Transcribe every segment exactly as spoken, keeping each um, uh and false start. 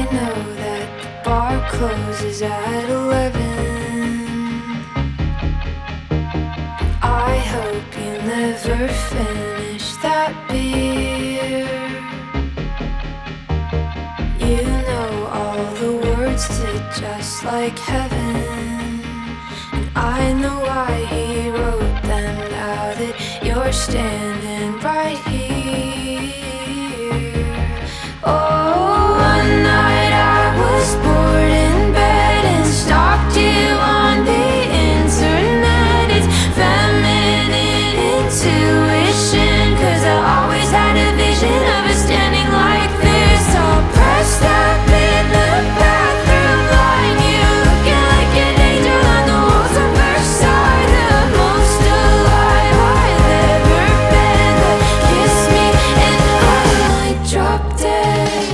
know that the bar closes at eleven. I hope you never finish that beer. You know all the words to Just Like Heaven, and I know why he wrote them. Now that you're standing right here. Oh, one night I was bored in bed and stalked you on the internet. It's feminine intuition, 'cause I always had a vision of us standing like this, all pressed up in the bathroom line. You looking like an angel on the walls of Versailles, the most alive I've ever been. But kiss me and I might drop dead.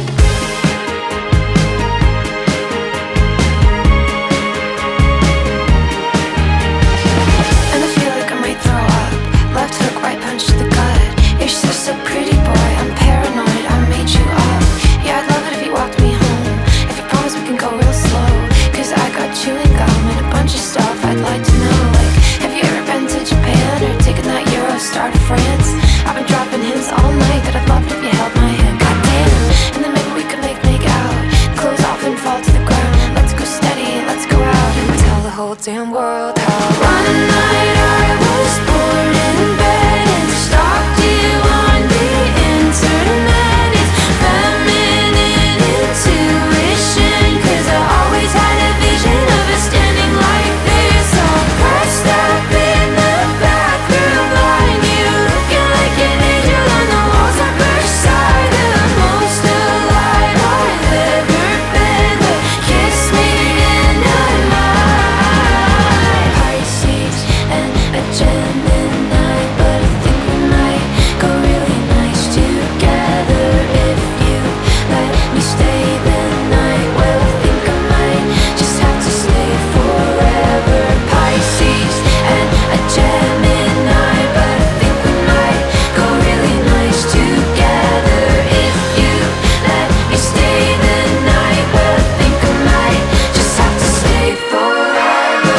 And I feel like I might throw up. Left hook, right punch to the gut. You're so, so pretty, boy. I'm paranoid, I made you up. Yeah, I'd love it if you walked me home. If you promise we can go real slow, 'cause I got chewing gum and a bunch of stuff I'd like to know. Like, have you ever been to Japan or taken that Eurostar to France? I've been dropping hints all night that I'd love it if you held my hand. Goddamn, and then maybe we could make make out. Clothes off and fall to the ground. Let's go steady, let's go out and tell the whole damn world how one night I was bored in bed and stalked you on the internet. It's feminine intuition, 'cause I always had a vision of us standing like this, all pressed up in the bathroom line. You looking like an angel on the walls of Versailles, the most alive I've ever been. But kiss me and I might. Pisces and a Gemini, but I think we might go really nice together if you let me stay the night. Well, I think I might just have to stay forever. Pisces and a Gemini, but I think we might go really nice together if you let me stay the night. Well, I think I might just have to stay forever.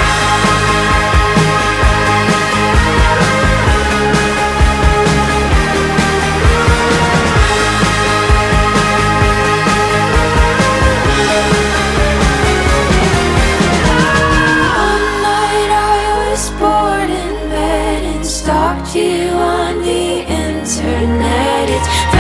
One night I was bored in bed and stalked you on the internet. It's